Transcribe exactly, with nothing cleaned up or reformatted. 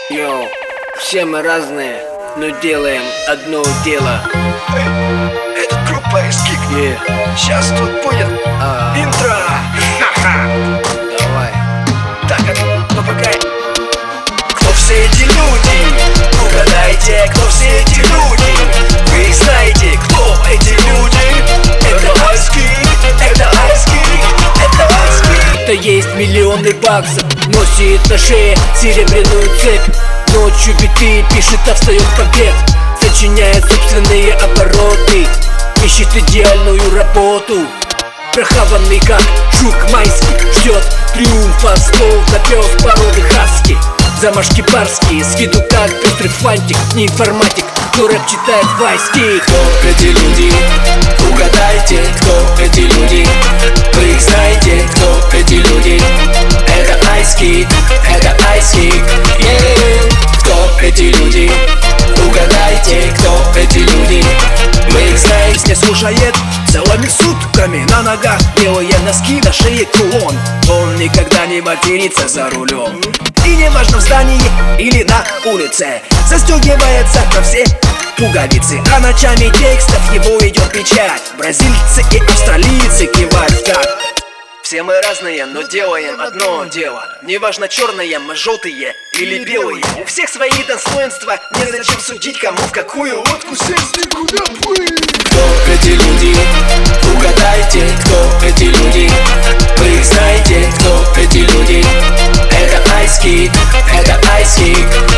Йоу, все мы разные, но делаем одно дело. Эй, это группа Эскик. Yeah. Сейчас тут будет А. интро. Ха-ха. Давай. Так, ну пока. Кто все эти люди? Угадайте, кто все эти люди? Вы их знаете, кто эти люди? Это Эскик, это Эскик, это Эскик. Это есть миллионы баксов, носит на шее серебряную цепь. Ночью биты пишет, а встает в обед, сочиняет собственные обороты, ищет идеальную работу. Прохаванный как жук майский, ждет триумфа, словно пес породы хаски. Замашки барские, с виду как пестрый фантик, не информатик, но рэп читает вайский. Кто эти люди? Угадайте, кто эти люди? Вы их знаете, кто эти люди? Это Эскик, это Эскик, yeah. Кто эти люди? Угадайте, кто эти люди? Вы их знаете. Не слушает целыми сутками на ногах, белые носки, на шее кулон. Он никогда не матерится за рулем, и не важно в здании или на улице, застегивается на все пуговицы, а ночами текстов его идет печать. Бразильцы и австралийцы кивают так. Все мы разные, но делаем одно дело. Неважно, черные мы, желтые или белые. У всех свои достоинства, незачем судить, кому в какую лодку сесть и куда плыть. Кто эти люди? Угадайте, кто эти люди? Вы их знаете, кто эти люди? Это Эскик, это Эскик,